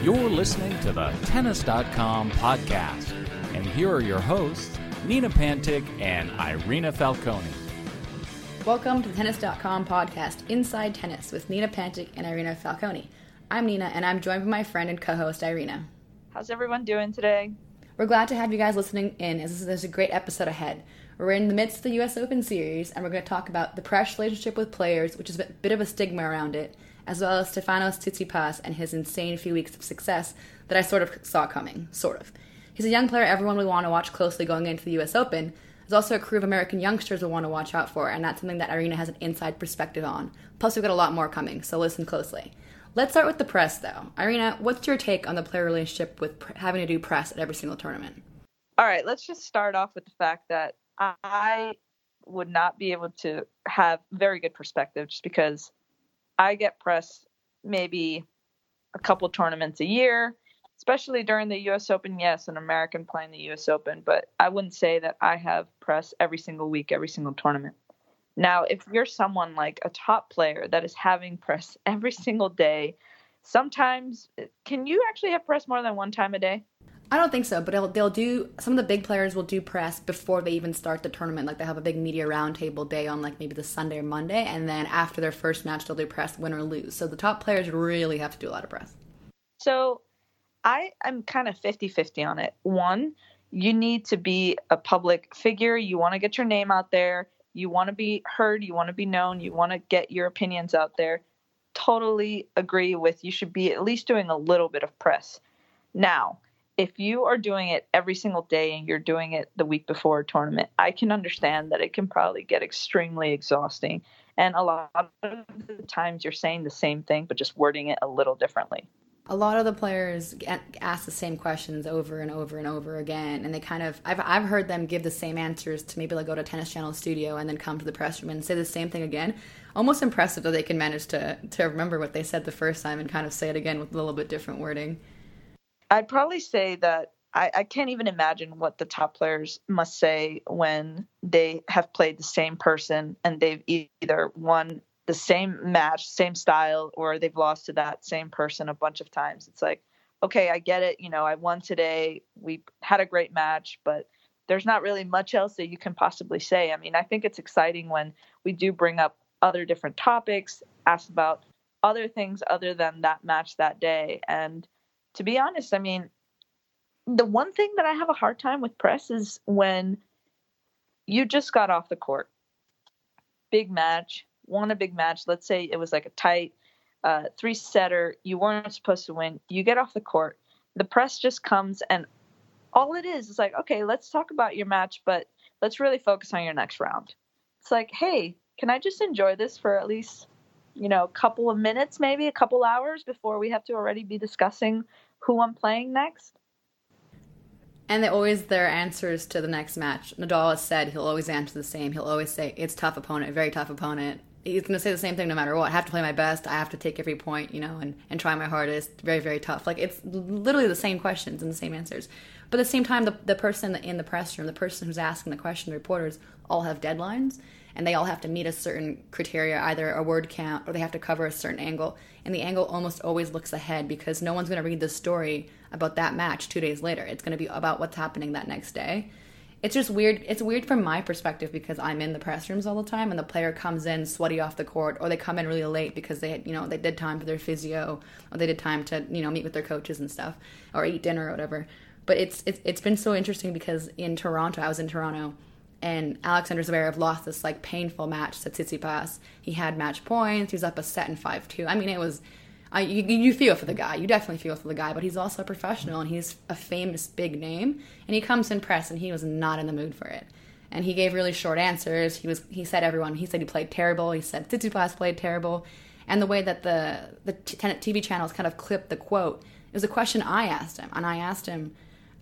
You're listening to the Tennis.com podcast, and here are your hosts, Nina Pantic and Irina Falcone. Welcome to the Tennis.com podcast, Inside Tennis, with Nina Pantic and Irina Falcone. I'm Nina, and I'm joined by my friend and co-host, Irina. How's everyone doing today? We're glad to have you guys listening in, as there's a great episode ahead. We're in the midst of the U.S. Open Series, and we're going to talk about the press relationship with players, which is a bit of a stigma around it, as well as Stefanos Tsitsipas and his insane few weeks of success that I sort of saw coming, sort of. He's a young player everyone would want to watch closely going into the U.S. Open. There's also a crew of American youngsters we'll want to watch out for, and that's something that Irina has an inside perspective on. Plus, we've got a lot more coming, so listen closely. Let's start with the press, though. Irina, what's your take on the player relationship with having to do press at every single tournament? All right, let's just start off with the fact that I would not be able to have very good perspective just because I get press maybe a couple tournaments a year, especially during the U.S. Open. Yes, an American playing the U.S. Open, but I wouldn't say that I have press every single week, every single tournament. Now, if you're someone like a top player that is having press every single day, sometimes, can you actually have press more than one time a day? I don't think so, but they'll do, some of the big players will do press before they even start the tournament. Like, they have a big media roundtable day on, like, maybe the Sunday or Monday, and then after their first match, they'll do press, win or lose. So the top players really have to do a lot of press. So I'm kind of 50-50 on it. One, you need to be a public figure. You want to get your name out there. You want to be heard. You want to be known. You want to get your opinions out there. Totally agree with you should be at least doing a little bit of press. Now, if you are doing it every single day and you're doing it the week before a tournament, I can understand that it can probably get extremely exhausting. And a lot of the times you're saying the same thing, but just wording it a little differently. A lot of the players ask the same questions over and over and over again, and they kind of, I've heard them give the same answers to maybe like go to Tennis Channel studio and then come to the press room and say the same thing again. Almost impressive that they can manage to remember what they said the first time and kind of say it again with a little bit different wording. I'd probably say that I can't even imagine what the top players must say when they have played the same person and they've either won the same match, same style, or they've lost to that same person a bunch of times. It's like, okay, I get it. You know, I won today. We had a great match, but there's not really much else that you can possibly say. I mean, I think it's exciting when we do bring up other different topics, ask about other things other than that match that day. And to be honest, I mean, the one thing that I have a hard time with press is when you just got off the court. Big match, won a big match. Let's say it was like a tight 3-setter. You weren't supposed to win. You get off the court. The press just comes and all it is like, okay, let's talk about your match, but let's really focus on your next round. It's like, hey, can I just enjoy this for at least, a couple of minutes, maybe a couple hours before we have to already be discussing who I'm playing next? And their answers to the next match. Nadal has said he'll always answer the same. He'll always say, it's tough opponent, very tough opponent. He's going to say the same thing no matter what. I have to play my best. I have to take every point, and try my hardest. Very, very tough. Like, it's literally the same questions and the same answers. But at the same time, the person in the press room, the person who's asking the question, the reporters, all have deadlines. And they all have to meet a certain criteria, either a word count or they have to cover a certain angle. And the angle almost always looks ahead because no one's going to read the story about that match 2 days later. It's going to be about what's happening that next day. It's just weird. It's weird from my perspective because I'm in the press rooms all the time and the player comes in sweaty off the court or they come in really late because they did time for their physio or they did time to, meet with their coaches and stuff or eat dinner or whatever. But it's been so interesting because I was in Toronto, and Alexander Zverev lost this painful match to Tsitsipas. He had match points. He was up a set in 5-2. I mean, it was you feel for the guy. You definitely feel for the guy, but he's also a professional and he's a famous big name. And he comes in press and he was not in the mood for it. And he gave really short answers. He said he played terrible. He said Tsitsipas played terrible. And the way that the TV channels kind of clipped the quote, it was a question I asked him, and I asked him.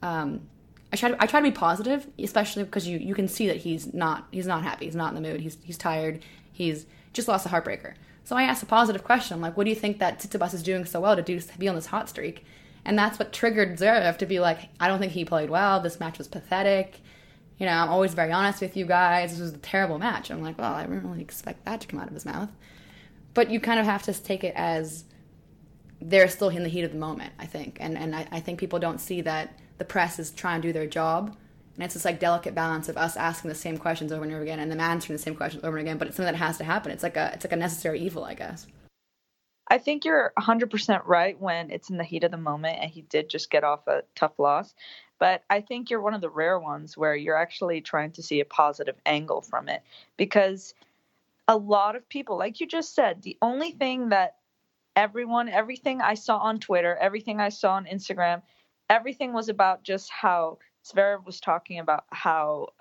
I try to be positive, especially because you can see that he's not happy. He's not in the mood. He's tired. He's just lost a heartbreaker. So I asked a positive question. I'm like, what do you think that Tsitsipas is doing so well to be on this hot streak? And that's what triggered Zverev to be like, I don't think he played well. This match was pathetic. I'm always very honest with you guys. This was a terrible match. I'm like, well, I didn't really expect that to come out of his mouth. But you kind of have to take it as they're still in the heat of the moment, I think. And I think people don't see that the press is trying to do their job. And it's this like delicate balance of us asking the same questions over and over again and them answering the same questions over and again. But it's something that has to happen. It's like a necessary evil, I guess. I think you're 100% right when it's in the heat of the moment, and he did just get off a tough loss. But I think you're one of the rare ones where you're actually trying to see a positive angle from it, because a lot of people, like you just said, the only thing that everything I saw on Twitter, everything I saw on Instagram, everything was about just how Zverev was talking about how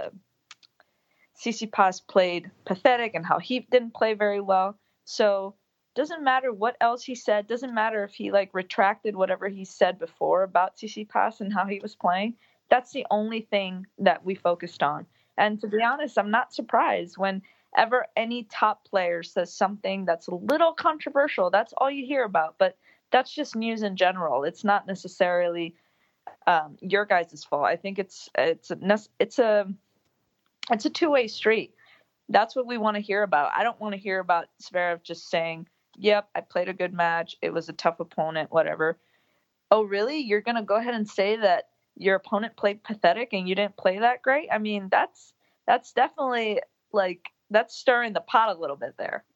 Tsitsipas played pathetic and how he didn't play very well. So doesn't matter what else he said. Doesn't matter if he like retracted whatever he said before about Tsitsipas and how he was playing. That's the only thing that we focused on. And to be honest, I'm not surprised whenever any top player says something that's a little controversial. That's all you hear about. But that's just news in general. It's not necessarily your guys' fault. I think it's a two-way street. That's what we want to hear about. I don't want to hear about Zverev just saying, yep, I played a good match. It was a tough opponent, whatever. Oh, really? You're going to go ahead and say that your opponent played pathetic and you didn't play that great? I mean, that's definitely like, that's stirring the pot a little bit there.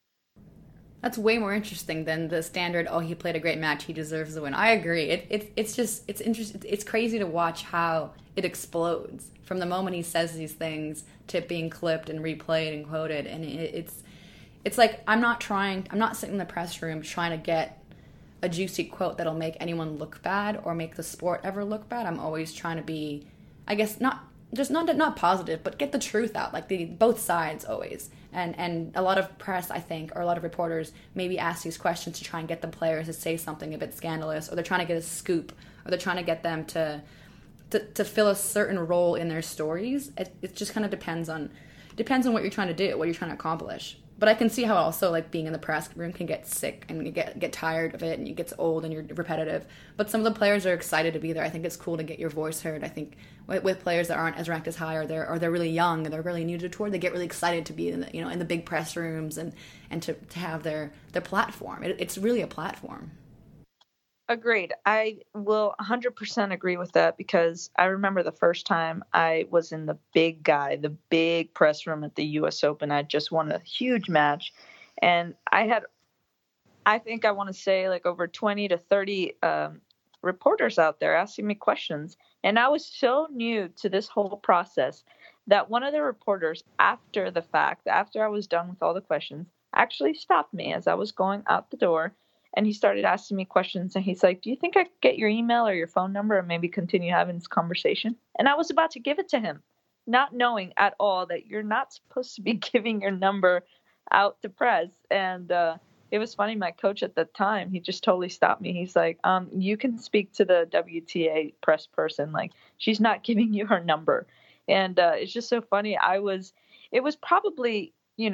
That's way more interesting than the standard, oh, he played a great match, he deserves the win. I agree. It's interesting. It's crazy to watch how it explodes from the moment he says these things to it being clipped and replayed and quoted. And it's like, I'm not sitting in the press room trying to get a juicy quote that'll make anyone look bad or make the sport ever look bad. I'm always trying to be, I guess, not positive, but get the truth out, like both sides always. And a lot of press, I think, or a lot of reporters maybe ask these questions to try and get the players to say something a bit scandalous, or they're trying to get a scoop, or they're trying to get them to fill a certain role in their stories. It just kind of depends on what you're trying to do, what you're trying to accomplish. But I can see how also like being in the press room can get sick and you get tired of it and it gets old and you're repetitive. But some of the players are excited to be there. I think it's cool to get your voice heard. I think with players that aren't as ranked as high or they're really young and they're really new to the tour, they get really excited to be in the big press rooms and to have their platform. It's really a platform. Agreed. I will 100% agree with that, because I remember the first time I was in the big press room at the U.S. Open. I just won a huge match, and I think I want to say like over 20 to 30 reporters out there asking me questions. And I was so new to this whole process that one of the reporters, after I was done with all the questions, actually stopped me as I was going out the door. And he started asking me questions, and he's like, do you think I could get your email or your phone number and maybe continue having this conversation? And I was about to give it to him, not knowing at all that you're not supposed to be giving your number out to press. And it was funny. My coach at the time, he just totally stopped me. He's like, you can speak to the WTA press person. Like, she's not giving you her number. And it's just so funny. It was probably,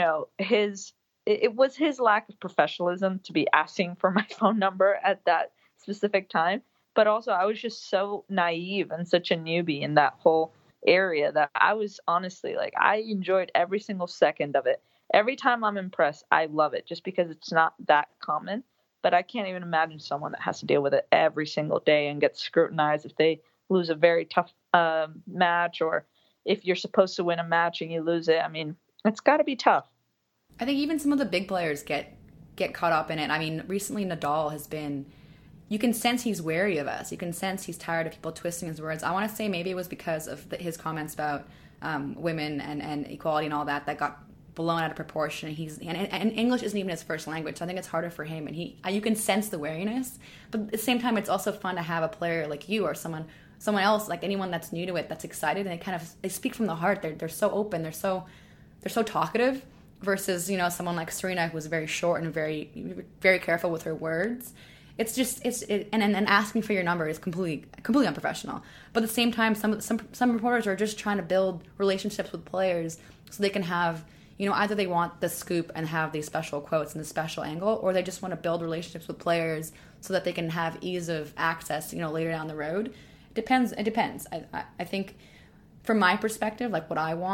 it was his lack of professionalism to be asking for my phone number at that specific time. But also I was just so naive and such a newbie in that whole area that I was honestly like, I enjoyed every single second of it. Every time I'm impressed, I love it just because it's not that common. But I can't even imagine someone that has to deal with it every single day and get scrutinized if they lose a very tough match, or if you're supposed to win a match and you lose it. I mean, it's got to be tough. I think even some of the big players get caught up in it. I mean, recently Nadal has been, you can sense he's wary of us. You can sense he's tired of people twisting his words. I want to say maybe it was because of his comments about women and equality and all that got blown out of proportion. And English isn't even his first language, so I think it's harder for him. And you can sense the wariness, but at the same time, it's also fun to have a player like you or someone else, like anyone that's new to it, that's excited, and they speak from the heart. They're so open. They're so talkative. Versus, someone like Serena, who was very short and very, very careful with her words. And then asking for your number is completely unprofessional. But at the same time, some reporters are just trying to build relationships with players so they can have, either they want the scoop and have these special quotes and the special angle, or they just want to build relationships with players so that they can have ease of access, later down the road. It depends. I think from my perspective, like what I want,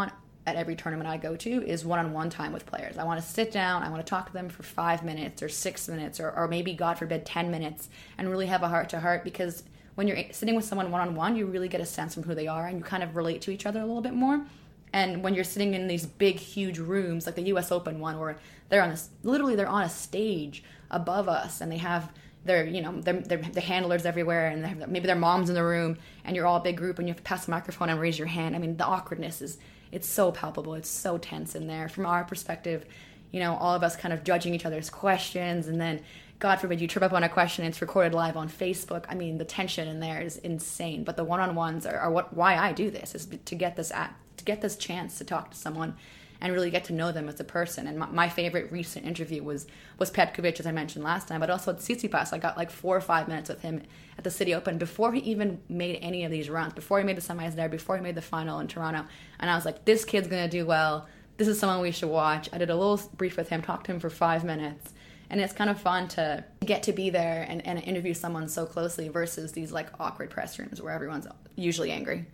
at every tournament I go to is one-on-one time with players. I want to sit down, I want to talk to them for 5 minutes or 6 minutes or maybe, God forbid, 10 minutes and really have a heart-to-heart, because when you're sitting with someone one-on-one, you really get a sense from who they are and you kind of relate to each other a little bit more. And when you're sitting in these big, huge rooms, like the U.S. Open one, where they're on a stage above us, and they have their handlers everywhere, and maybe their mom's in the room, and you're all a big group, and you have to pass the microphone and raise your hand. I mean, the awkwardness it's so palpable. It's so tense in there. From our perspective, all of us kind of judging each other's questions, and then, God forbid, you trip up on a question and it's recorded live on Facebook. I mean, the tension in there is insane. But the one-on-ones are why I do this, is to get this chance to talk to someone and really get to know them as a person. And my favorite recent interview was Petkovic, as I mentioned last time, but also at Tsitsipas. I got like 4 or 5 minutes with him at the City Open before he even made any of these runs, before he made the semis there, before he made the final in Toronto. And I was like, this kid's going to do well. This is someone we should watch. I did a little brief with him, talked to him for 5 minutes. And it's kind of fun to get to be there and interview someone so closely versus these like awkward press rooms where everyone's usually angry.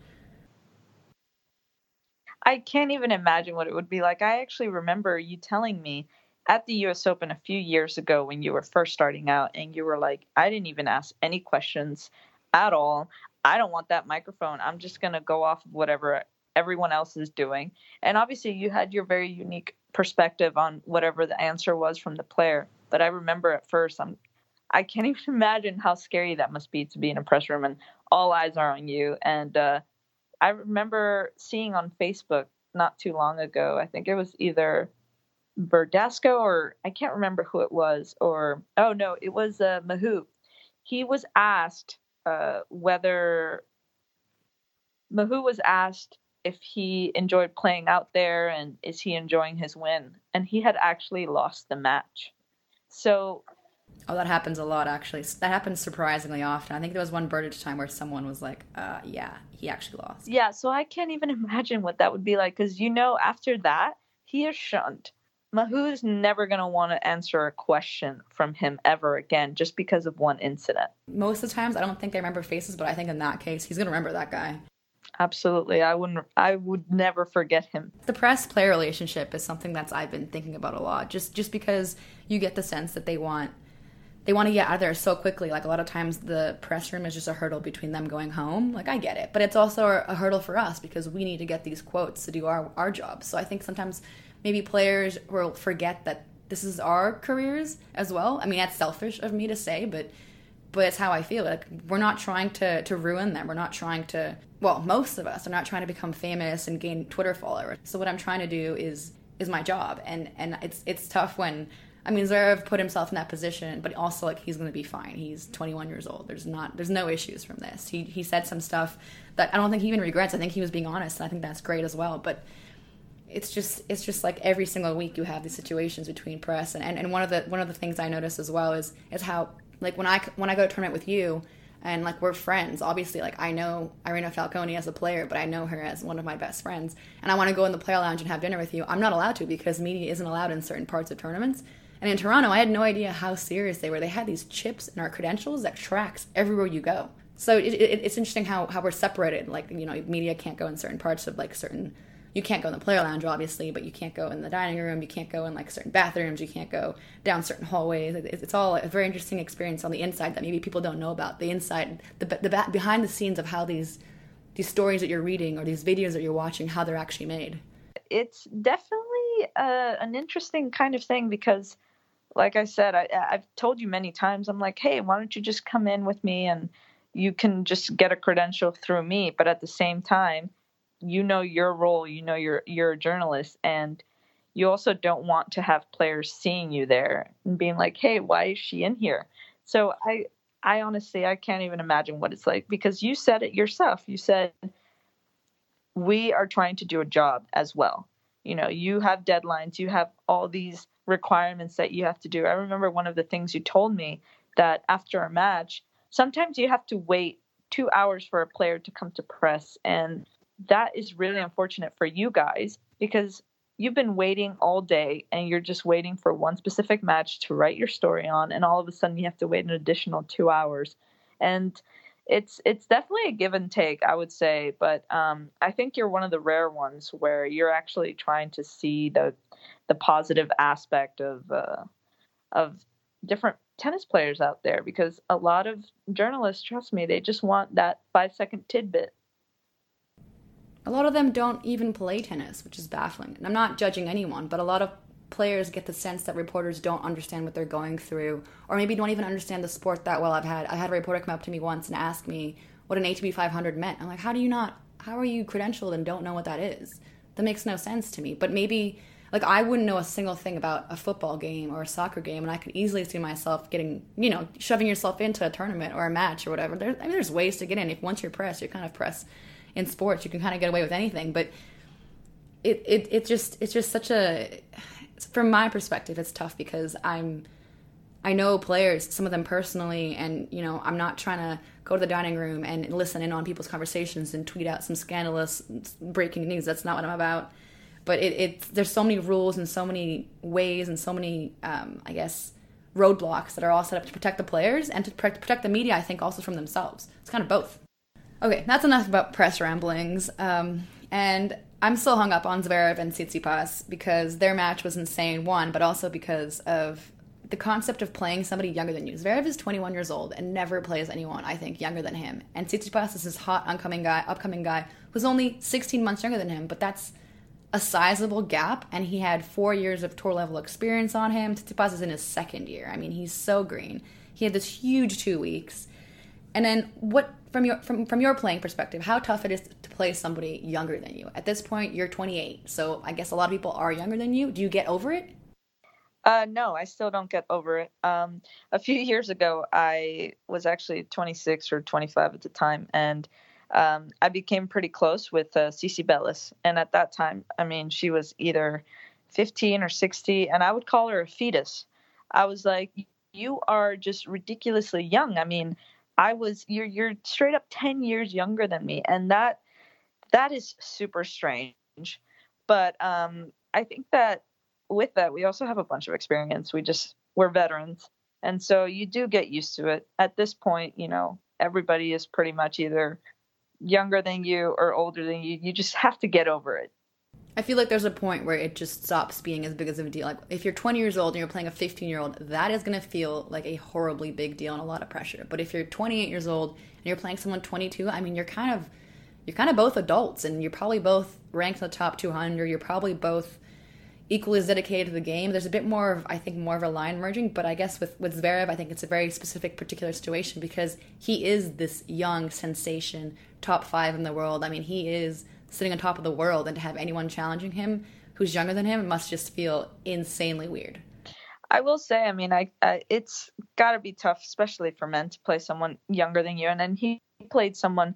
I can't even imagine what it would be like. I actually remember you telling me at the US Open a few years ago when you were first starting out, and you were like, I didn't even ask any questions at all. I don't want that microphone. I'm just going to go off of whatever everyone else is doing. And obviously you had your very unique perspective on whatever the answer was from the player. But I remember at first, I can't even imagine how scary that must be to be in a press room and all eyes are on you. And I remember seeing on Facebook not too long ago, I think it was either Verdasco or I can't remember who it was, or, oh no, it was Mahut. He was asked Mahut was asked if he enjoyed playing out there and is he enjoying his win. And he had actually lost the match. So... Oh, that happens a lot, actually. That happens surprisingly often. I think there was one Berdych time where someone was like, yeah, he actually lost. Yeah, so I can't even imagine what that would be like, because, after that, he is shunned. Mahut's never going to want to answer a question from him ever again just because of one incident. Most of the times, I don't think they remember faces, but I think in that case, he's going to remember that guy. Absolutely. I would never forget him. The press-player relationship is something that I've been thinking about a lot, just because you get the sense that they want to get out of there so quickly. Like, a lot of times the press room is just a hurdle between them going home. Like, I get it. But it's also a hurdle for us because we need to get these quotes to do our job. So I think sometimes maybe players will forget that this is our careers as well. I mean, that's selfish of me to say, but it's how I feel. Like, we're not trying to ruin them. We're not trying to... Well, most of us are not trying to become famous and gain Twitter followers. So what I'm trying to do is my job. And it's tough when... I mean, Zverev put himself in that position, but also, like, he's going to be fine. He's 21 years old. There's no issues from this. He said some stuff that I don't think he even regrets. I think he was being honest, and I think that's great as well. But it's just like every single week you have these situations between press, and one of the things I notice as well is how, like, when I go to a tournament with you, and, like, we're friends. Obviously, like, I know Irina Falconi as a player, but I know her as one of my best friends, and I want to go in the player lounge and have dinner with you. I'm not allowed to because media isn't allowed in certain parts of tournaments. And in Toronto, I had no idea how serious they were. They had these chips in our credentials that tracks everywhere you go. So it's interesting how we're separated. Like, media can't go in certain parts of, like, certain... You can't go in the player lounge, obviously, but you can't go in the dining room. You can't go in, like, certain bathrooms. You can't go down certain hallways. It's all a very interesting experience on the inside that maybe people don't know about. The inside, the behind the scenes of how these stories that you're reading or these videos that you're watching, how they're actually made. It's definitely an interesting kind of thing because... Like I said, I've told you many times, I'm like, hey, why don't you just come in with me and you can just get a credential through me. But at the same time, your role, you're a journalist, and you also don't want to have players seeing you there and being like, hey, why is she in here? So I honestly, I can't even imagine what it's like because you said it yourself. You said, we are trying to do a job as well. You have deadlines, you have all these requirements that you have to do. I remember one of the things you told me that after a match, sometimes you have to wait 2 hours for a player to come to press. And that is really unfortunate for you guys because you've been waiting all day and you're just waiting for one specific match to write your story on. And all of a sudden you have to wait an additional 2 hours. And it's definitely a give and take, I would say. But I think you're one of the rare ones where you're actually trying to see the positive aspect of different tennis players out there, because a lot of journalists, trust me, they just want that 5-second tidbit. A lot of them don't even play tennis, which is baffling. And I'm not judging anyone, but a lot of players get the sense that reporters don't understand what they're going through, or maybe don't even understand the sport that well. I had a reporter come up to me once and ask me what an ATP 500 meant. I'm like, how are you credentialed and don't know what that is? That makes no sense to me. But maybe, like, I wouldn't know a single thing about a football game or a soccer game, and I could easily see myself getting, shoving yourself into a tournament or a match or whatever. There's ways to get in. If once you're pressed, you're kind of pressed in sports. You can kind of get away with anything, but it's just such a, from my perspective, it's tough because I know players, some of them personally, and I'm not trying to go to the dining room and listen in on people's conversations and tweet out some scandalous breaking news. That's not what I'm about. But there's so many rules and so many ways and so many I guess roadblocks that are all set up to protect the players and to protect the media, I think, also from themselves. It's kind of both. Okay, that's enough about press ramblings. And I'm still hung up on Zverev and Tsitsipas because their match was insane, one, but also because of the concept of playing somebody younger than you. Zverev is 21 years old and never plays anyone, I think, younger than him. And Tsitsipas is this hot, upcoming guy who's only 16 months younger than him, but that's a sizable gap, and he had 4 years of tour-level experience on him. Tsitsipas is in his second year. I mean, he's so green. He had this huge 2 weeks. And then what, from your playing perspective, how tough it is to play somebody younger than you? At this point, you're 28, so I guess a lot of people are younger than you. Do you get over it? No, I still don't get over it. A few years ago, I was actually 26 or 25 at the time, and I became pretty close with Cici Bellis. And at that time, I mean, she was either 15 or 60, and I would call her a fetus. I was like, you are just ridiculously young. I mean, you're straight up 10 years younger than me. And that is super strange. But I think that with that, we also have a bunch of experience. We're veterans. And so you do get used to it. At this point, everybody is pretty much either younger than you or older than you. You just have to get over it. I feel like there's a point where it just stops being as big of a deal. Like, if you're 20 years old and you're playing a 15-year-old, that is going to feel like a horribly big deal and a lot of pressure. But if you're 28 years old and you're playing someone 22, I mean, you're kind of both adults, and you're probably both ranked in the top 200. You're probably both equally as dedicated to the game. There's a bit more of a line merging, but I guess with Zverev, I think it's a very specific, particular situation because he is this young sensation, top 5 in the world. I mean, he is sitting on top of the world, and to have anyone challenging him who's younger than him must just feel insanely weird. I will say, I mean, it's got to be tough, especially for men, to play someone younger than you. And then he played someone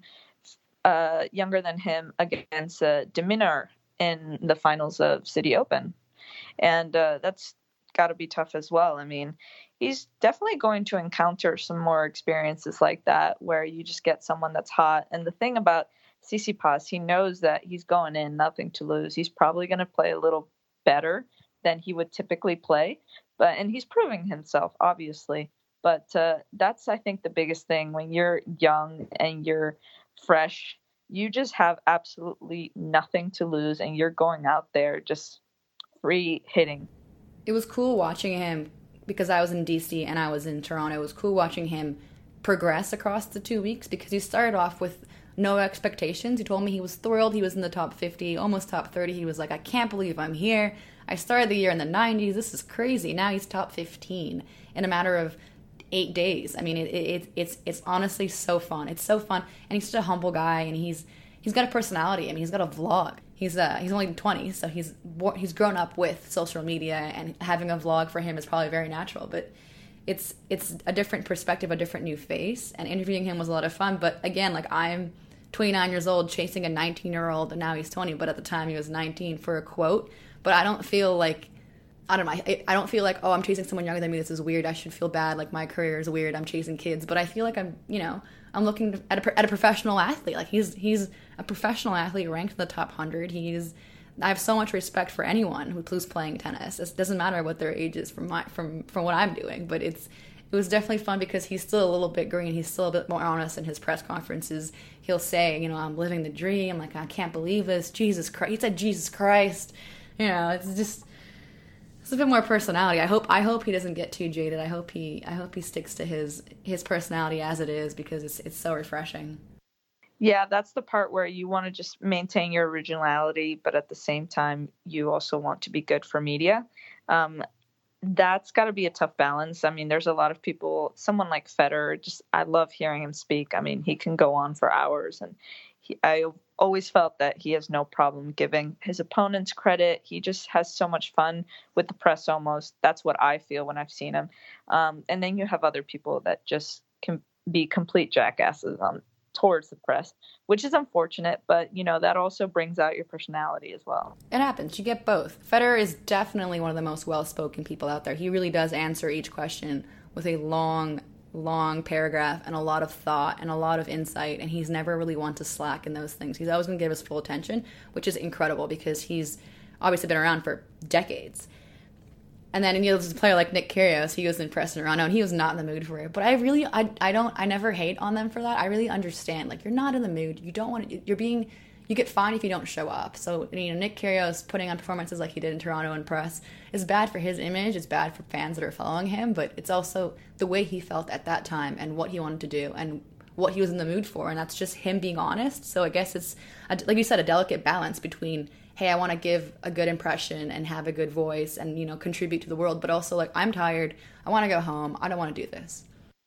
younger than him against de Minaur in the finals of City Open. And that's got to be tough as well. I mean, he's definitely going to encounter some more experiences like that where you just get someone that's hot. And the thing about Tsitsipas, he knows that he's going in, nothing to lose. He's probably going to play a little better than he would typically play. And he's proving himself, obviously. But that's, I think, the biggest thing. When you're young and you're fresh, you just have absolutely nothing to lose, and you're going out there just free hitting. It was cool watching him because I was in DC and I was in Toronto. It was cool watching him progress across the 2 weeks because he started off with no expectations. He told me he was thrilled. He was in the top 50, almost top 30. He was like, I can't believe I'm here. I started the year in the 90s. This is crazy. Now he's top 15 in a matter of 8 days. I mean, it's honestly so fun. It's so fun. And he's such a humble guy, and he's got a personality. I mean, he's got a vlog. He's only 20, so he's grown up with social media, and having a vlog for him is probably very natural. But it's a different perspective, a different new face, and interviewing him was a lot of fun. But again, like, I'm 29 years old chasing a 19-year-old, and now he's 20, but at the time he was 19 for a quote. But I don't feel like, I don't feel like, oh, I'm chasing someone younger than me, this is weird, I should feel bad, like my career is weird, I'm chasing kids. But I feel like I'm looking at a professional athlete. Like, he's a professional athlete ranked in the top 100. I have so much respect for anyone who's playing tennis. It doesn't matter what their age is from what I'm doing, but it was definitely fun because he's still a little bit green. He's still a bit more honest in his press conferences. He'll say, I'm living the dream. Like, I can't believe this. Jesus Christ. He said Jesus Christ. It's a bit more personality. I hope he doesn't get too jaded. I hope he sticks to his personality as it is, because it's so refreshing. Yeah, that's the part where you want to just maintain your originality, but at the same time, you also want to be good for media. That's got to be a tough balance. I mean, there's a lot of people, someone like Federer, I love hearing him speak. I mean, he can go on for hours, and I always felt that he has no problem giving his opponents credit. He just has so much fun with the press almost. That's what I feel when I've seen him. And then you have other people that just can be complete jackasses towards the press, which is unfortunate, but that also brings out your personality as well. It happens. You get both. Federer is definitely one of the most well-spoken people out there. He really does answer each question with a long paragraph and a lot of thought and a lot of insight, and he's never really one to slack in those things. He's always going to give us full attention, which is incredible because he's obviously been around for decades. And then there's a player like Nick Kyrgios. He was in press in Toronto, and he was not in the mood for it. But I never hate on them for that. I really understand. Like, you're not in the mood. You don't want to. You get fined if you don't show up. So Nick Kyrgios putting on performances like he did in Toronto in press is bad for his image. It's bad for fans that are following him. But it's also the way he felt at that time and what he wanted to do and what he was in the mood for, and that's just him being honest. So I guess it's, like you said, a delicate balance between, hey, I want to give a good impression and have a good voice and, contribute to the world, but also, like, I'm tired, I want to go home, I don't want to do this.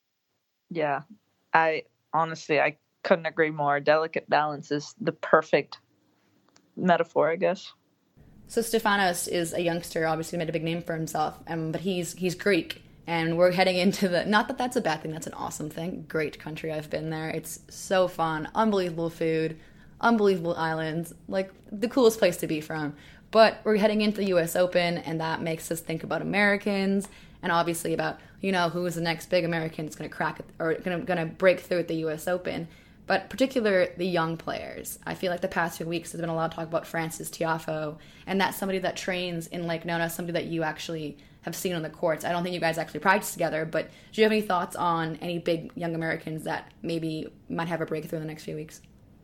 Yeah, I couldn't agree more. Delicate balance is the perfect metaphor, I guess. So Stefanos is a youngster, obviously made a big name for himself, but he's Greek. And we're heading into not that that's a bad thing, that's an awesome thing. Great country, I've been there. It's so fun, unbelievable food, unbelievable islands, like the coolest place to be from. But we're heading into the U.S. Open, and that makes us think about Americans and obviously about, who is the next big American that's going to crack it or going to break through at the U.S. Open. But particularly the young players. I feel like the past few weeks there's been a lot of talk about Frances Tiafoe, and that's somebody that trains in Lake Nona, somebody that you actually have seen on the courts. I don't think you guys actually practice together, but do you have any thoughts on any big young Americans that maybe might have a breakthrough in the next few weeks?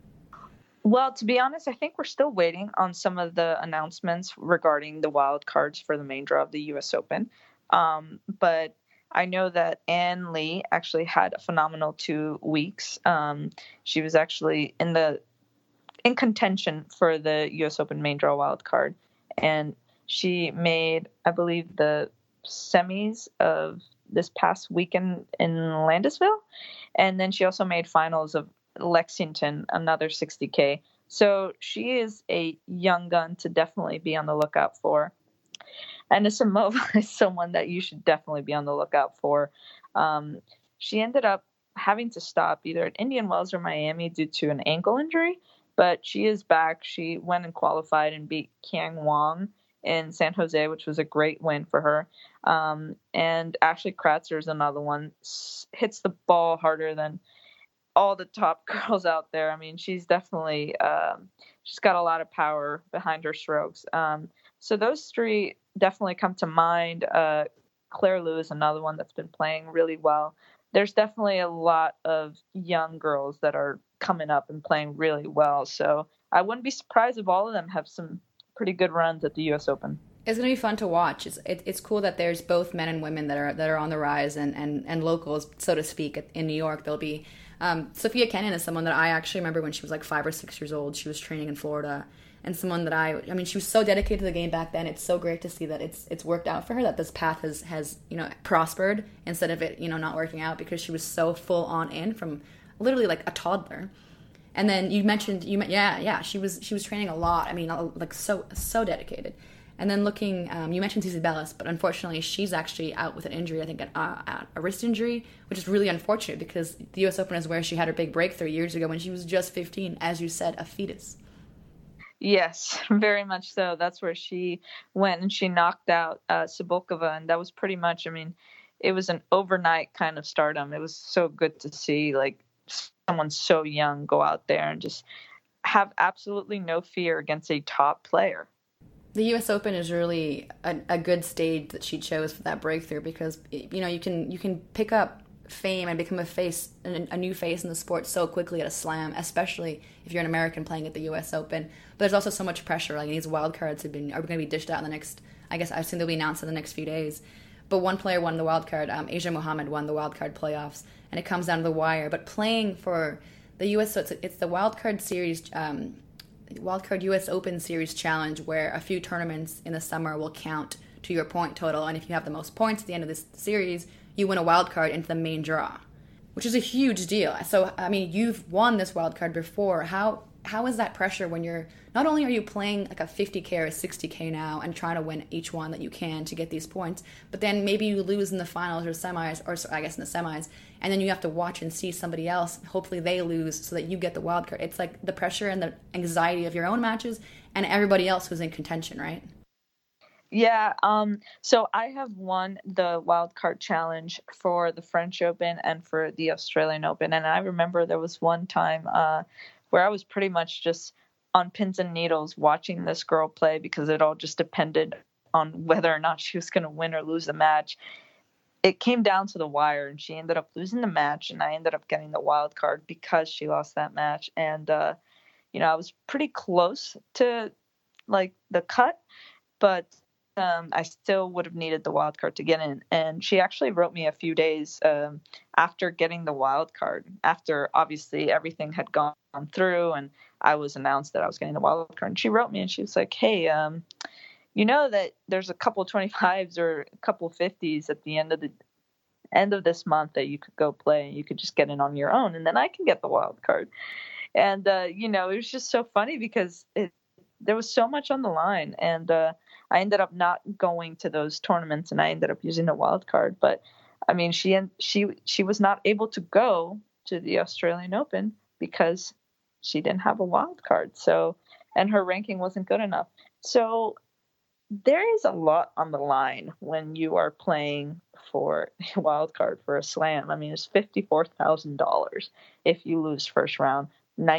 Well, to be honest, I think we're still waiting on some of the announcements regarding the wild cards for the main draw of the U.S. Open. But I know that Ann Lee actually had a phenomenal 2 weeks. She was actually in contention for the U.S. Open main draw wild card, and she made, I believe, the semis of this past weekend in Landisville, and then she also made finals of Lexington, another 60K. So she is a young gun to definitely be on the lookout for. And Anisimova is someone that you should definitely be on the lookout for. She ended up having to stop either at Indian Wells or Miami due to an ankle injury, but she is back. She went and qualified and beat Qiang Wang in San Jose, which was a great win for her. And Ashley Kratzer is another one, hits the ball harder than all the top girls out there. I mean, she's definitely, she's got a lot of power behind her strokes. So those three definitely come to mind. Claire Liu is another one that's been playing really well. There's definitely a lot of young girls that are coming up and playing really well. So I wouldn't be surprised if all of them have some pretty good runs at the U.S. Open. It's going to be fun to watch. It's cool that there's both men and women that are on the rise and locals, so to speak, in New York. There'll be Sophia Kenyon is someone that I actually remember when she was like 5 or 6 years old. She was training in Florida, and someone that I mean, she was so dedicated to the game back then. It's so great to see that it's worked out for her, that this path has prospered instead of it not working out, because she was so full on in from literally like a toddler. And then you mentioned she was training a lot. I mean, like so dedicated. And then looking, you mentioned Cici Bellis, but unfortunately she's actually out with an injury, I think a wrist injury, which is really unfortunate because the U.S. Open is where she had her big breakthrough years ago when she was just 15, as you said, a fetus. Yes, very much so. That's where she went, and she knocked out Cibulkova, and that was pretty much, I mean, it was an overnight kind of stardom. It was so good to see, like, someone so young go out there and just have absolutely no fear against a top player. The U.S. Open is really a good stage that she chose for that breakthrough because, you know, you can pick up fame and become a new face in the sport so quickly at a slam, especially if you're an American playing at the U.S. Open. But there's also so much pressure. Like, these wild cards are going to be dished out in the next, I guess I assume they'll be announced in the next few days. But one player won the wild card. Asia Muhammad won the wild card playoffs, and it comes down to the wire. But playing for the U.S., so it's the wild card series, Wildcard U.S. Open Series Challenge, where a few tournaments in the summer will count to your point total, and if you have the most points at the end of this series, you win a wild card into the main draw, which is a huge deal. So, I mean, you've won this wild card before. How is that pressure when you're, not only are you playing like a 50K or a 60K now and trying to win each one that you can to get these points, but then maybe you lose in the finals or semis, or I guess in the semis, and then you have to watch and see somebody else, hopefully they lose so that you get the wild card. It's like the pressure and the anxiety of your own matches and everybody else who's in contention, right? Yeah, so I have won the wild card challenge for the French Open and for the Australian Open, and I remember there was one time where I was pretty much just on pins and needles watching this girl play because it all just depended on whether or not she was going to win or lose the match. It came down to the wire, and she ended up losing the match, and I ended up getting the wild card because she lost that match. And, you know, I was pretty close to, like, the cut, but I still would have needed the wild card to get in. And she actually wrote me a few days after getting the wild card, after obviously everything had gone through and I was announced that I was getting the wild card. And she wrote me and she was like, hey, you know that there's a couple 25s or a couple 50s at the end of this month that you could go play. You could just get in on your own, and then I can get the wild card. And, you know, it was just so funny because there was so much on the line, and I ended up not going to those tournaments, and I ended up using the wild card. But I mean, she was not able to go to the Australian Open because she didn't have a wild card. So, and her ranking wasn't good enough. So there is a lot on the line when you are playing for a wild card for a slam. I mean, it's $54,000 if you lose first round,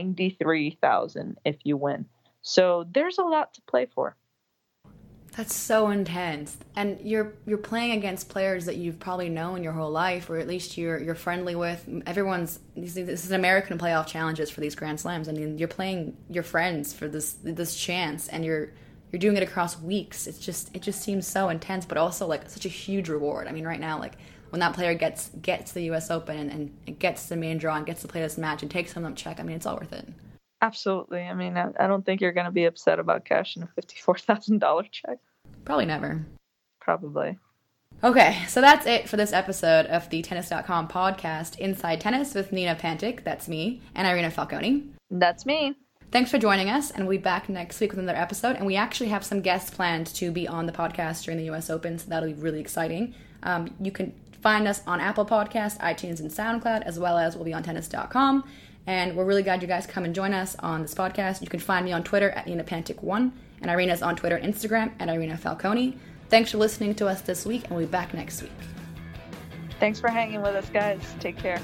$93,000 if you win. So there's a lot to play for. That's so intense. And you're playing against players that you've probably known your whole life, or at least you're friendly with. This is American playoff challenges for these Grand Slams. I mean, you're playing your friends for this chance, and you're doing it across weeks. It just seems so intense, but also like such a huge reward. I mean, right now, like when that player gets to the U.S. Open and gets to the main draw and gets to play this match and takes home the check, I mean, it's all worth it. Absolutely. I mean, I don't think you're going to be upset about cashing a $54,000 check. Probably never. Probably. Okay, so that's it for this episode of the Tennis.com podcast, Inside Tennis with Nina Pantic, that's me, and Irina Falconi. That's me. Thanks for joining us, and we'll be back next week with another episode, and we actually have some guests planned to be on the podcast during the U.S. Open, so that'll be really exciting. You can find us on Apple Podcasts, iTunes, and SoundCloud, as well as we'll be on Tennis.com. And we're really glad you guys come and join us on this podcast. You can find me on Twitter at NinaPantic1, and Irina's on Twitter and Instagram at Irina Falconi. Thanks for listening to us this week, and we'll be back next week. Thanks for hanging with us, guys. Take care.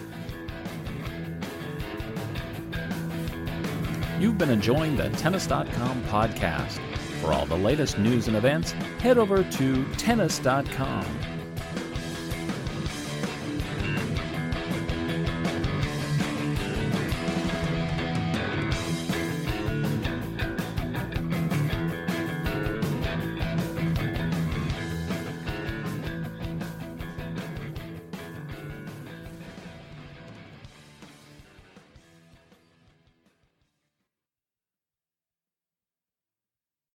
You've been enjoying the Tennis.com podcast. For all the latest news and events, head over to Tennis.com.